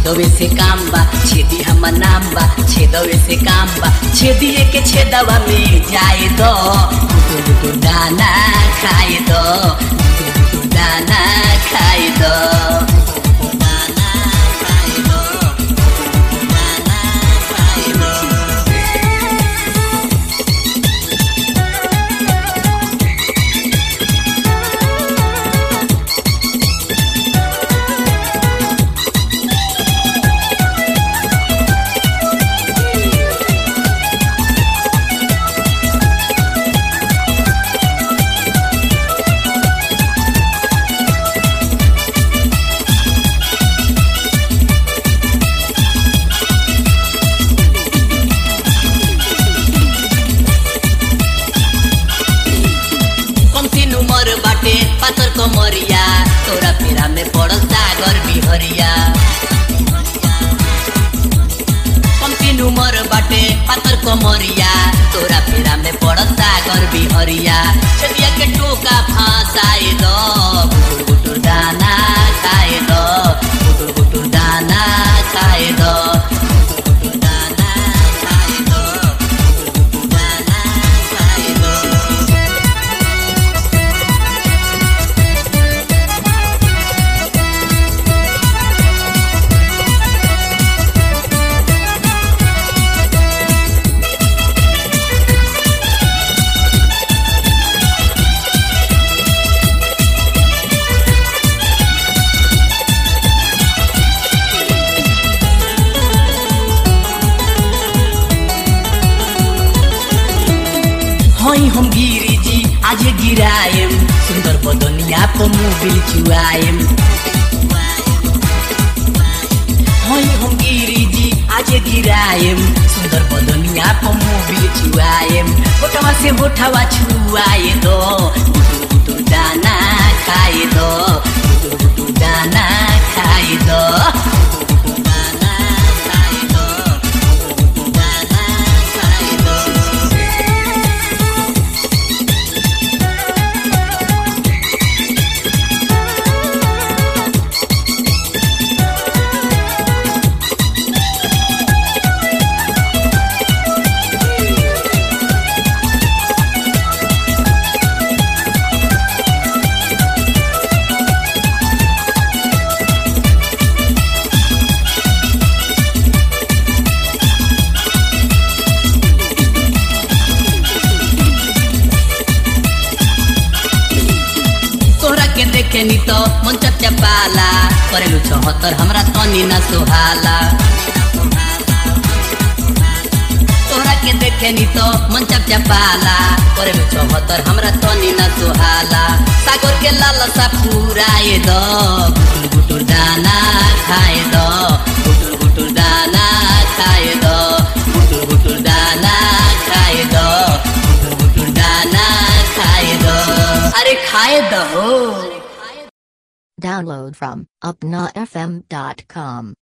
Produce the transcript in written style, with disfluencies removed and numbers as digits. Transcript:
छेदवे से काम बा छेदी हम नाम बा छेदवे से काम बा छेदिए के छेदवा में जाए दो गुटुर दाना खाए दो गुटुर दाना खाए दो दाना खाए दो दाना खाए दो। पातर कमरिया तोरा पेरा में पड़ल सागर बिहरिया कमती उमर बाटे पातर कमरिया तोरा पेरा में पड़ल सागर बिहरिया छेदिया के टोका फंसाए दो गुटुर गुटुर दाना खाए दो गुटुर गुटुर दाना खाए दो गुटुर दाना खाए दो गुटुर दाना खाए दो। हम गिरी जी आज गिराएम सुंदर बदनिया पर मोबिल चुआएम हम गिरी जी आज गिराएम सुंदर बदनिया पर मोबिल चुआएम होठवा से होठवा छुआए दो गुटुर गुटुर दाना खाए दो गुटुर गुटुर दाना खाए दो गुटुर दाना खाए दो गुटुर दाना खाए दो। देखेनी तो मन चपचपाला करेलु 76 हमरा तनी न सुहाला तोहरा के देखेनी तो मन चपचपाला करेलु 76 हमरा तनी न सुहाला सागर के लालसा पुराए दो गुटुर गुटुर दाना खाए दो गुटुर गुटुर दाना खाए दो गुटुर गुटुर दाना खाए दो गुटुर गुटुर दाना खाए दो अरे खाए दो। Download from upnafm.com.